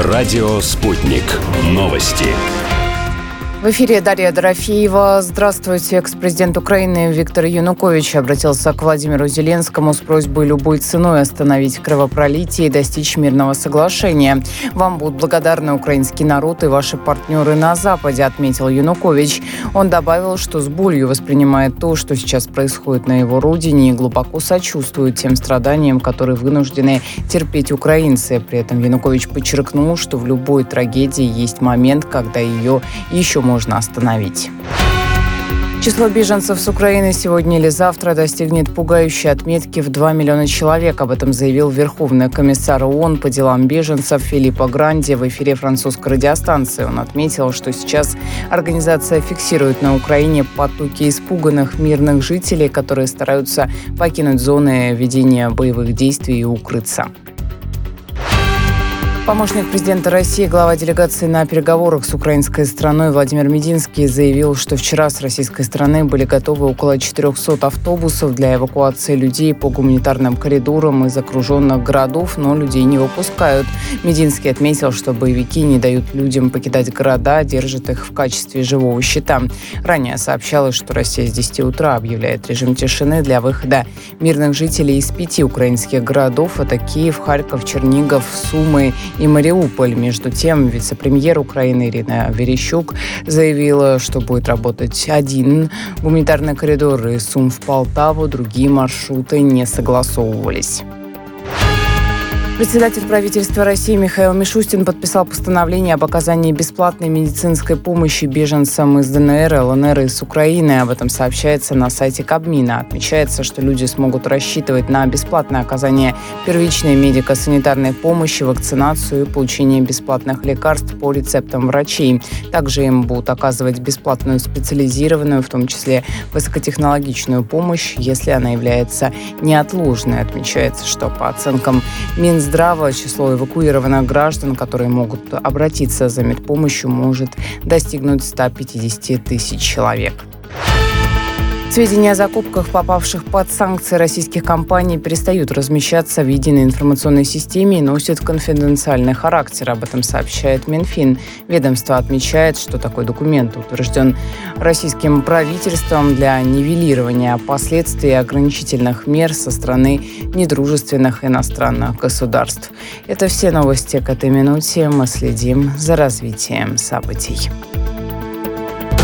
Радио «Спутник». Новости. В эфире Дарья Дорофеева. Здравствуйте. Экс-президент Украины Виктор Янукович обратился к Владимиру Зеленскому с просьбой любой ценой остановить кровопролитие и достичь мирного соглашения. «Вам будут благодарны украинский народ и ваши партнеры на Западе», отметил Янукович. Он добавил, что с болью воспринимает то, что сейчас происходит на его родине, и глубоко сочувствует тем страданиям, которые вынуждены терпеть украинцы. При этом Янукович подчеркнул, что в любой трагедии есть момент, когда ее еще можно остановить. Число беженцев с Украины сегодня или завтра достигнет пугающей отметки в 2 миллиона человек. Об этом заявил Верховный комиссар ООН по делам беженцев Филиппо Гранди в эфире французской радиостанции. Он отметил, что сейчас организация фиксирует на Украине потоки испуганных мирных жителей, которые стараются покинуть зоны ведения боевых действий и укрыться. Помощник президента России, глава делегации на переговорах с украинской страной Владимир Мединский заявил, что вчера с российской стороны были готовы около 400 автобусов для эвакуации людей по гуманитарным коридорам из окруженных городов, но людей не выпускают. Мединский отметил, что боевики не дают людям покидать города, держат их в качестве живого щита. Ранее сообщалось, что Россия с 10 утра объявляет режим тишины для выхода мирных жителей из 5 украинских городов, это Киев, Харьков, Чернигов, Сумы и Мариуполь. Между тем, вице-премьер Украины Ирина Верещук заявила, что будет работать один гуманитарный коридор из Сум в Полтаву, другие маршруты не согласовывались. Председатель правительства России Михаил Мишустин подписал постановление об оказании бесплатной медицинской помощи беженцам из ДНР, ЛНР и с Украины. Об этом сообщается на сайте Кабмина. Отмечается, что люди смогут рассчитывать на бесплатное оказание первичной медико-санитарной помощи, вакцинацию и получение бесплатных лекарств по рецептам врачей. Также им будут оказывать бесплатную специализированную, в том числе высокотехнологичную помощь, если она является неотложной. Отмечается, что по оценкам Минздрава число эвакуированных граждан, которые могут обратиться за медпомощью, может достигнуть 150 тысяч человек. Сведения о закупках, попавших под санкции российских компаний, перестают размещаться в единой информационной системе и носят конфиденциальный характер. Об этом сообщает Минфин. Ведомство отмечает, что такой документ утвержден российским правительством для нивелирования последствий ограничительных мер со стороны недружественных иностранных государств. Это все новости к этой минуте. Мы следим за развитием событий.